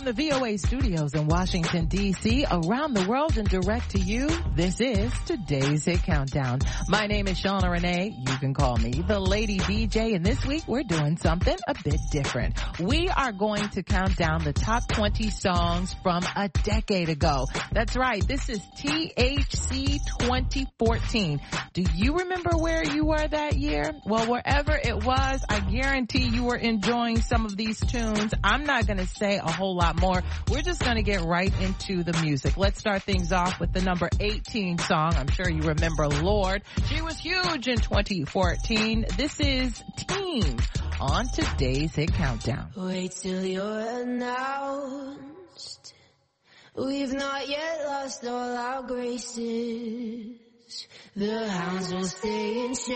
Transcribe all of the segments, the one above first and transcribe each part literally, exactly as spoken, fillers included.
From the V O A studios in Washington, D C, around the world and direct to you, this is today's Hit Countdown. My name is Shauna Renee. You can call me the Lady D J, and this week we're doing something a bit different. We are going to count down the top twenty songs from a decade ago. That's right. This is T H C twenty fourteen. Do you remember where you were that year? Well, wherever it was, I guarantee you were enjoying some of these tunes. I'm not going to say a whole lot more. We're just going to get right into the music. Let's start things off with the number eighteen song. I'm sure you remember Lorde. She was huge in twenty fourteen. This is Team on today's Hit Countdown. Wait till you're announced. We've not yet lost all our graces. The hounds will stay in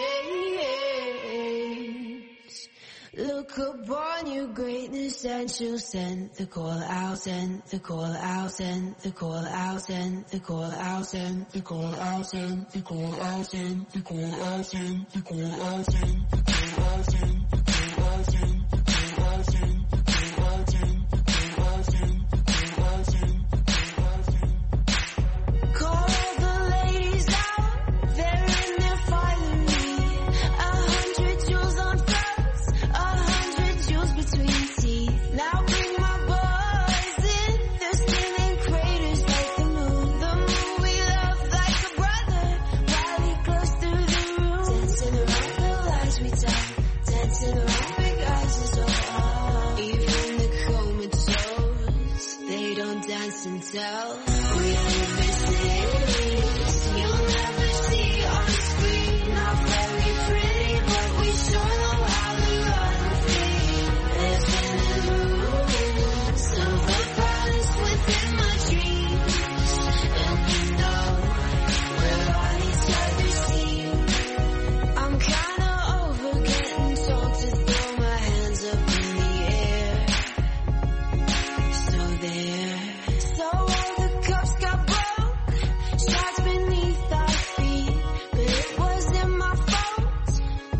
chains. Look upon your greatness and she'll send the call out, send the call out, send the call out, send the call out, send the call out, send the call out, send the call out, send the call out, send the call out, send the call out, send the call out, send the call out, send the call out, send the call out, send the call out, send. Call the ladies out, they're in their finery. A hundred jewels on first, a hundred jewels between teeth. Now bring my boys in, they're spinning craters like the moon. The moon we love like a brother, while we close through the room. Dancing around the lights we tell, dancing around big eyes is all. Even the comatose, they don't dance and tell. We live in cities you'll never see on screen. Not very pretty, but we sure know how to run free. Living in rooms, silver palace within my dreams. And you know, we're on each other's team. I'm kinda over getting told to throw my hands up in the air. So there. So all the cups got broke, shots beneath our feet, but it wasn't my fault.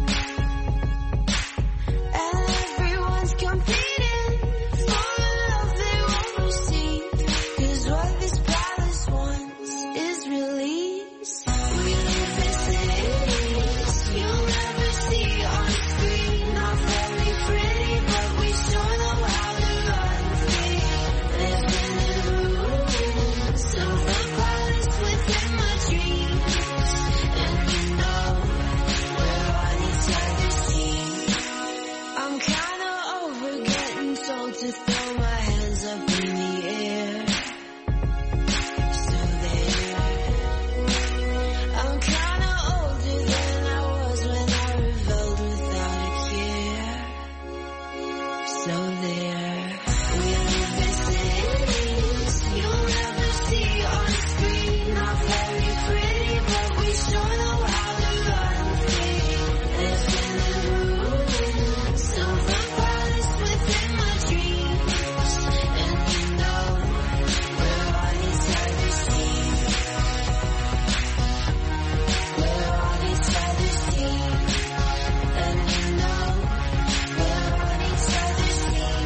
And everyone's competing for the love they won't receive, 'cause what this palace wants is release. We live in cities you'll never see on screen. Not very pretty, but we sure know how to run free. Living in rooms, silver palace within my dreams. And you know, we're on each other's team. I'm kinda over getting told to throw my hands up in the air. So there. I'm kinda older than I was when I rebelled without a care. So there. We live in cities you'll never see on screen. Not very pretty, but we sure know how to run free. Living in rooms, silver palace within my dreams. And you know, we're on each other's team. We're on each other's team. And you know, we're on each other's team.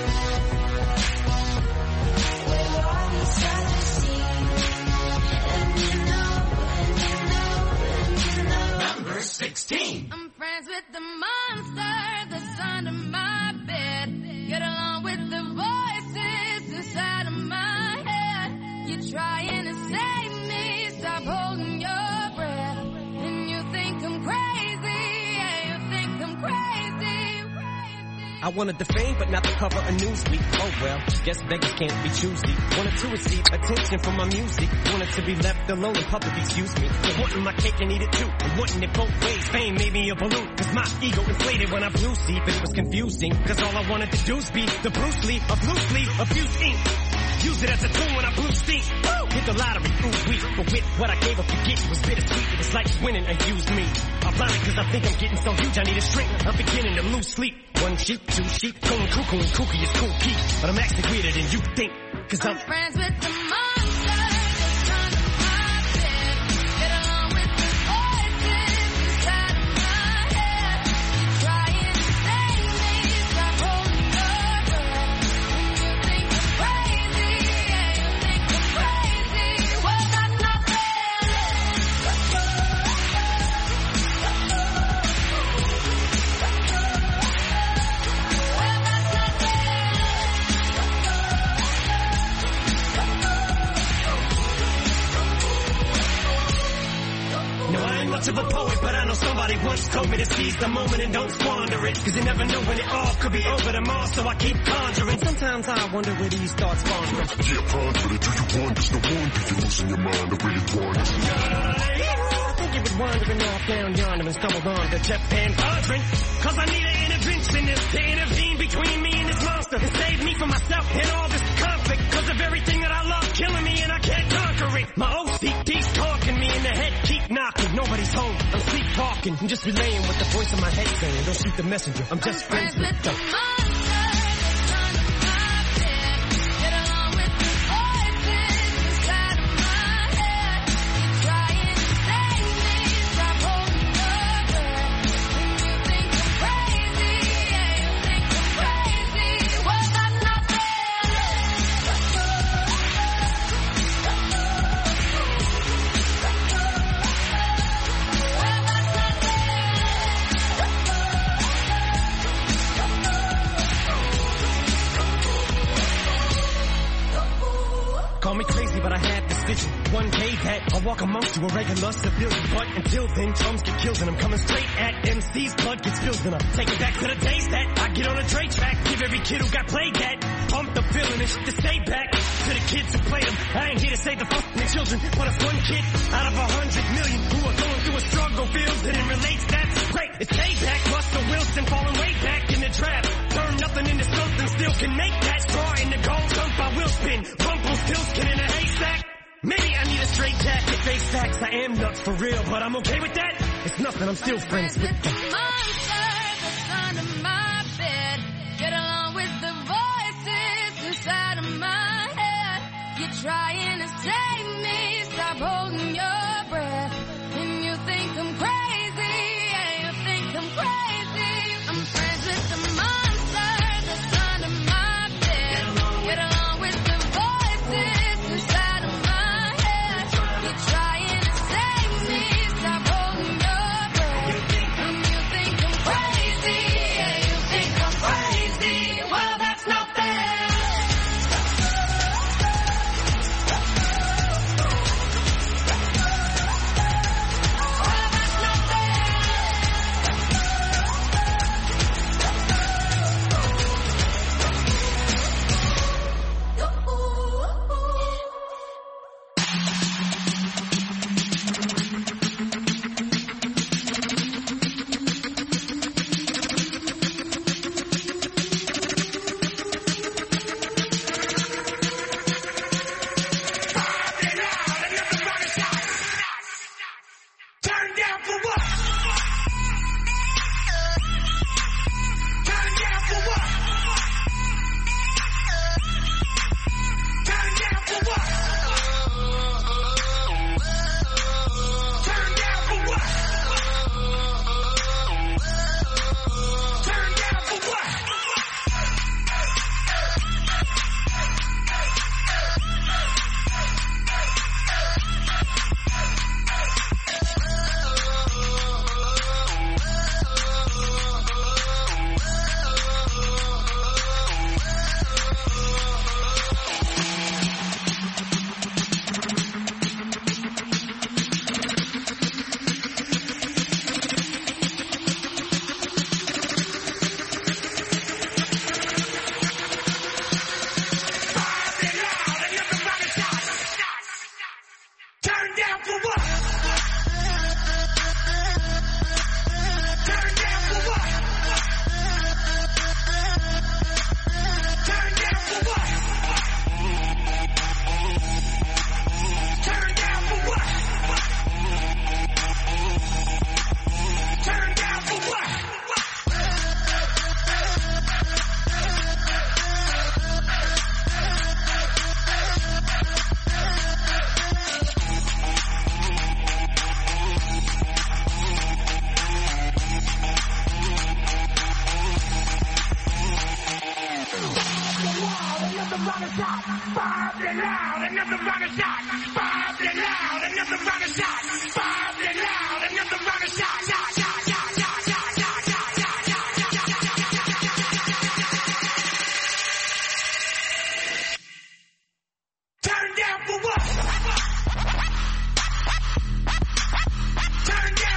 We're on each other's team. And you know, and you know, and you know. Number sixteen. I'm friends with the monster that's under my bed. Get along with the voices inside of my head. You're trying to save me, stop holding your breath. And you think I'm crazy, yeah, you think I'm crazy, crazy. I wanted the fame, but not the cover of Newsweek. Oh well, guess beggars can't be choosy. Wanted to receive attention from my music. Wanted to be left alone in public, excuse me. But wanting my cake and eat it too. And wanting it both ways. Fame made me a balloon. Cause my ego inflated when I blew sleep. And it was confusing. Cause all I wanted to do was be the Bruce Lee of loosely abused ink. Use it as a tool when I blew steam. Woo! Hit the lottery, ooh wee. But with what I gave up to get, it was bittersweet. It was like winning and used me. I'm blinded cause I think I'm getting so huge I need a shrink. I'm beginning to lose sleep. One sheep, two sheep, going cuckoo and kooky is cool key. But I'm actually weirder than you think. Cause I'm, I'm friends with the monster that's under my bed. Get along with the voices inside of my head. You're trying to save me, stop holding your breath. And you think I'm crazy. much of a poet, but I know somebody once told me to seize the moment and don't squander it. Cause you never know when it all could be over tomorrow, so I keep conjuring. Sometimes I wonder where these thoughts spawn from. Yeah, ponder it, do you wonder? No wonder you're losing your mind the way it wanders. I think it was wandering off down yonder and stumbled on to Jeff Van Vondren. Cause I need an interventionist to intervene between me and this monster and save me from myself and all this conflict. Cause of everything that I love killing me and I can't conquer it. My O C D's talking me in the head, keep knocking. Nobody's home, I'm sleep talking. I'm just relaying what the voice in my head saying. Don't shoot the messenger, I'm just I'm friends, friends with the monster. Call me crazy, but I had this vision. One day that I'll walk amongst you, a regular civilian. But until then, drums get killed and I'm coming straight at M C's. Blood gets spilled and I'm taking back to the days that I get on a Dre track. Give every kid who got played that. Pump the feeling and shit to stay back. To the kids who played them, I ain't here to save the fucking children. But if one kid out of a hundred million who are going through a struggle feels it and relates, that's great. It's payback. Russell Wilson falling way back in the draft. Turn nothing into something, still can make that straw in the gold jump. I will spin. Rumpelstiltskin in a haystack. Maybe I need a straight jacket. Face facts, I am nuts for real, but I'm okay with that. It's nothing, I'm still friends with the monster that's under my bed. Get along with the voices inside of my head. You're trying to save me, stop holding your breath. And you think I'm crazy, yeah, you think I'm crazy. I'm friends with the monster that's under my bed. Get along with the voices inside of my head. You're trying to save me, stop holding your breath. And you think I'm crazy, yeah, you think I'm crazy. Well, that's not fair. Turn down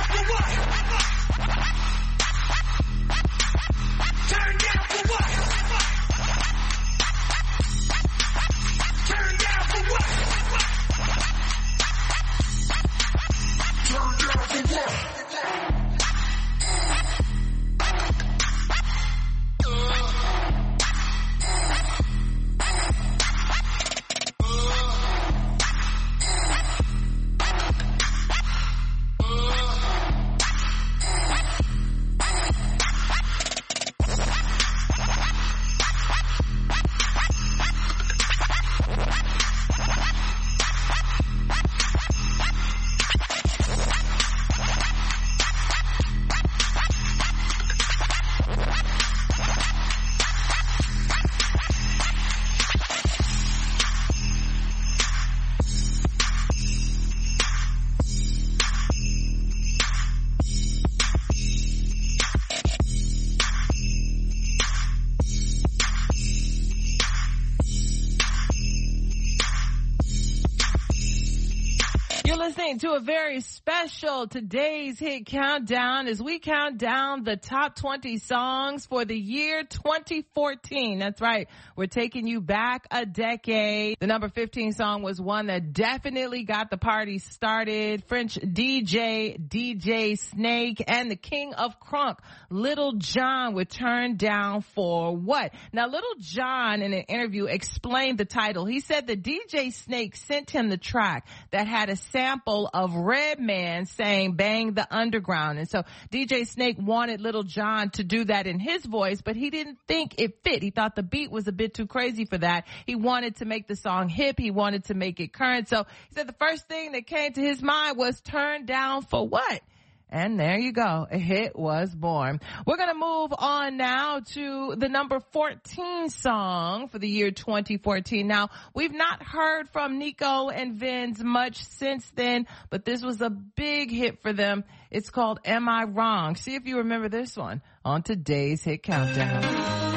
You're listening to a very special Today's Hit Countdown as we count down the top twenty songs for the year twenty fourteen. That's right. We're taking you back a decade. The number fifteen song was one that definitely got the party started. French D J, D J Snake, and the king of crunk, Little John, were turned down for what? Now, Little John in an interview explained the title. He said that D J Snake sent him the track that had a sample of Redman saying bang the underground. And so D J Snake wanted Little John to do that in his voice, but he didn't think it fit. He thought the beat was a bit too crazy for that. He wanted to make the song hip. He wanted to make it current. So he said the first thing that came to his mind was turned down for what? And there you go. A hit was born. We're going to move on now to the number fourteen song for the year twenty fourteen. Now, we've not heard from Nico and Vinz much since then, but this was a big hit for them. It's called Am I Wrong? See if you remember this one on today's Hit Countdown.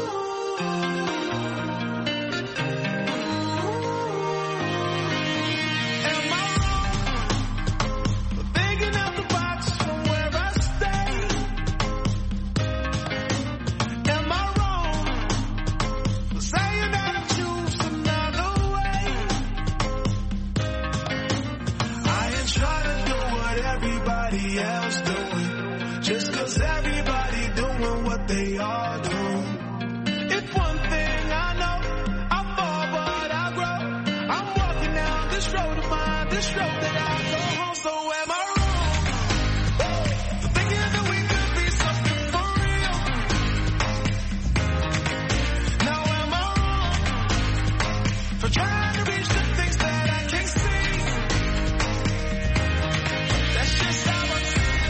Else doing just cause everybody doing what they are doing. If one thing I know, I fall but I grow. I'm walking down this road of mine, this road that I go home. So am I wrong for thinking that we could be something for real? Now am I wrong for trying to reach the things that I can't see? That's just how I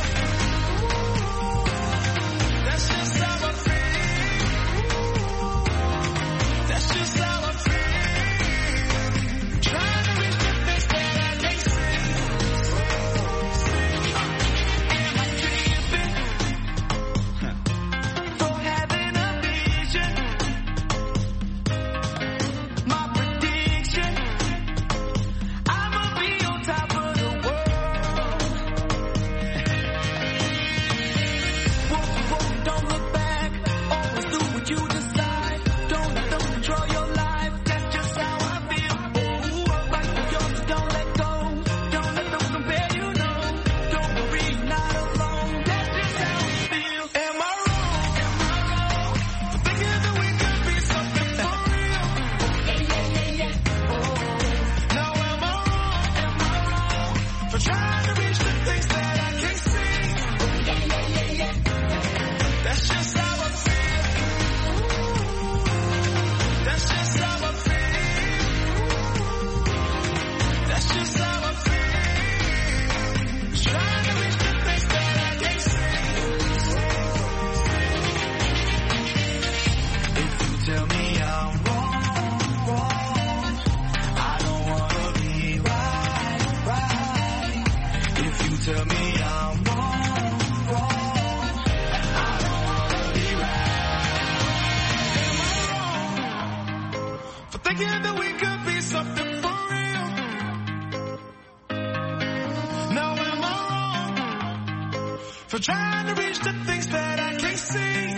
for trying to reach the things that I can't see.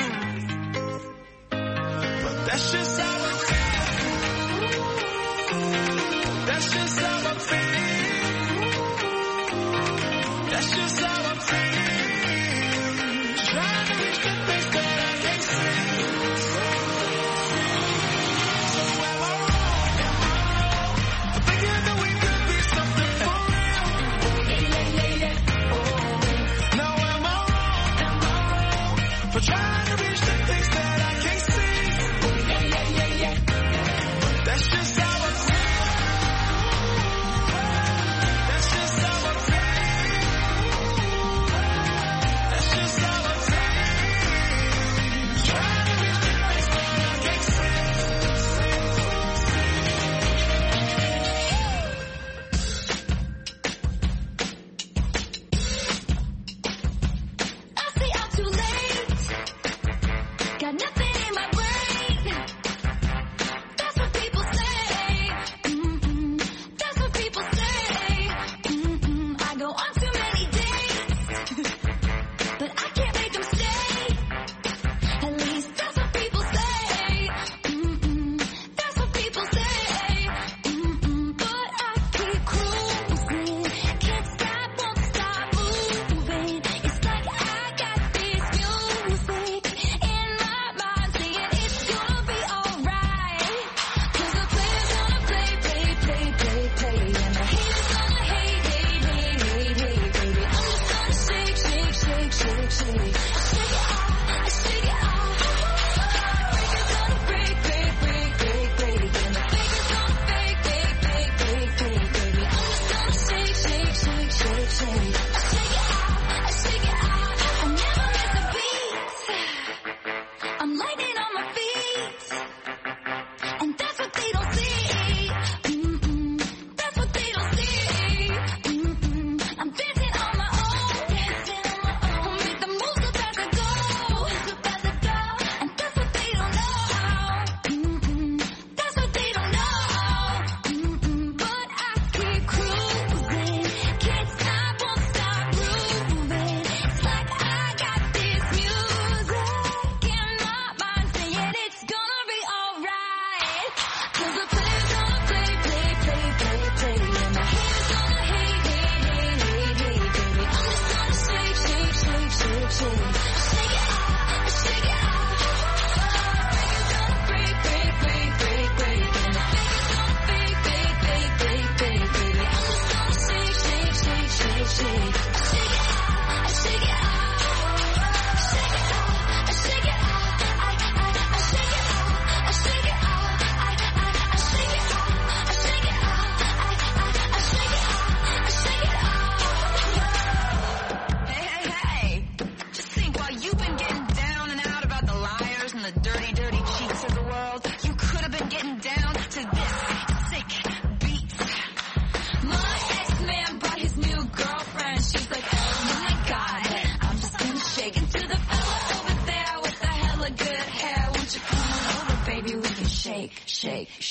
But that's just how I feel. That's just how I feel. That's just how I feel. Trying to reach the things that I can't see. So am I wrong for thinking that we could be something for real? Now am I wrong for trying to reach the things that I can't see? But that's just how I feel.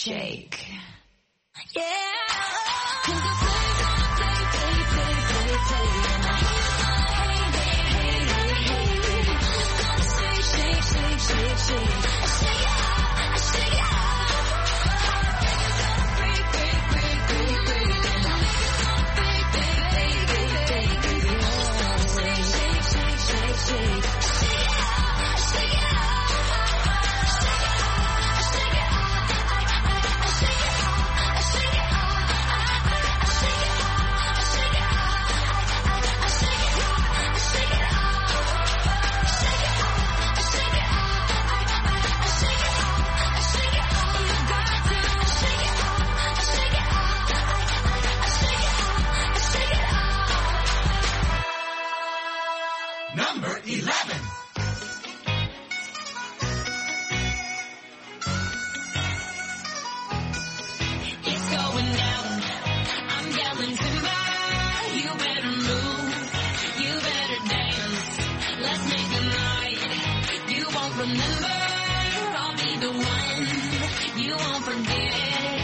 shake. Yeah. Cause the play's gonna play, play, play, play, play. And I hate, hate, hate, hate, hate. Gonna shake, shake, shake, shake, shake. I shake it out, I shake it out. It's gonna break, break, break, break, break. And I gonna break, break, break, break, break, break. Gonna shake, shake, shake, shake, shake. I shake it out, I shake it out. Number eleven. It's going down. I'm yelling timber. You better move. You better dance. Let's make a night you won't remember. I'll be the one you won't forget.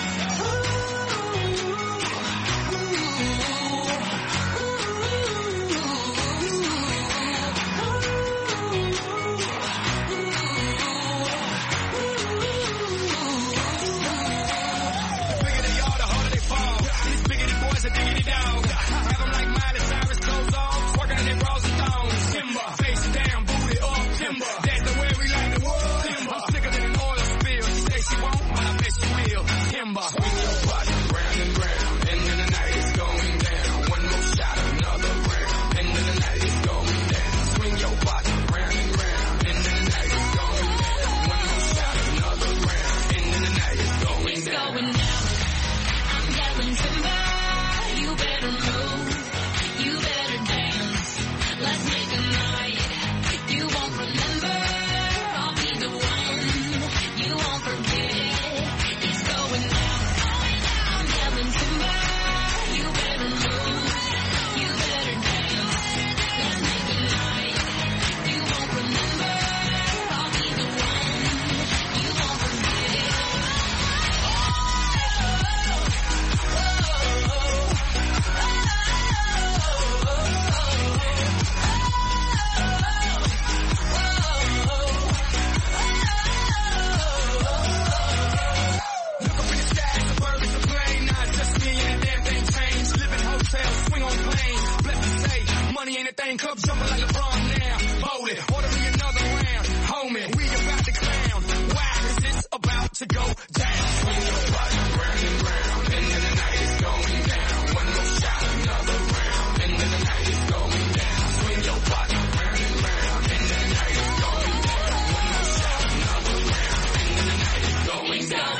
Club jumping like LeBron now. Hold it, order me another round. Homie, we about to clown. Why is this about to go down? Swing your body round and round, and then the night is going down. One more shot, another round, and then the night is going down. Swing your body round and round, and then the night is going down. One more shot, another round, and then the night is going down.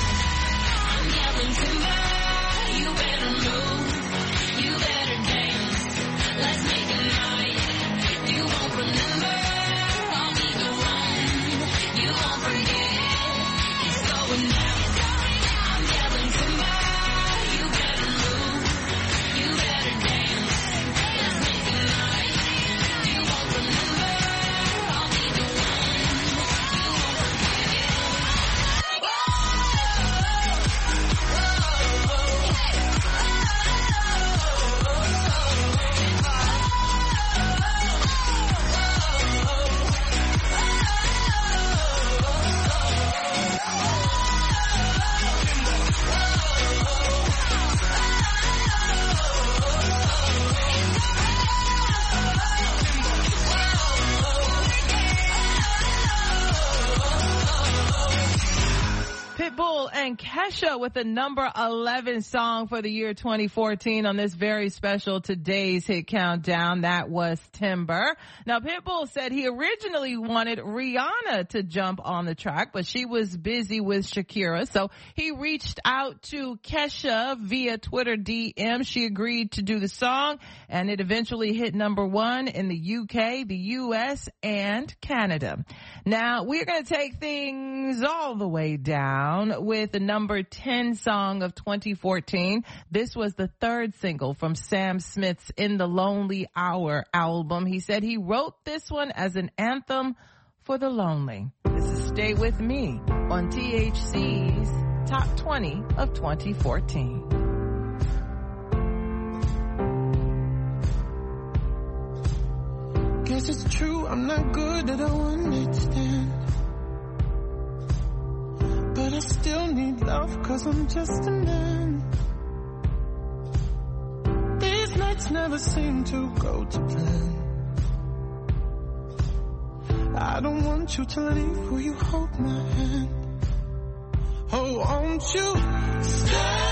I'm yelling timber. You better move. You better dance. Let's make a night you won't remember. I'll be the one you won't forget. It's going down. I'm yelling timber. You better move. You better dance. Let's make a night you won't remember. I'll be the one you won't forget. Pitbull and Kesha with the number eleven song for the year twenty fourteen on this very special Today's Hit Countdown. That was Timber. Now, Pitbull said he originally wanted Rihanna to jump on the track, but she was busy with Shakira. So he reached out to Kesha via Twitter D M. She agreed to do the song, and it eventually hit number one in the U K, the U S, and Canada. Now, we're going to take things all the way down with the number ten song of twenty fourteen. This was the third single from Sam Smith's In the Lonely Hour album. He said he wrote this one as an anthem for the lonely. This is Stay With Me on T H C's Top twenty of twenty fourteen. Guess it's true, I'm not good at a one-night stand. But I still need love, cause I'm just a man. These nights never seem to go to plan. I don't want you to leave, will you hold my hand? Oh, won't you stay?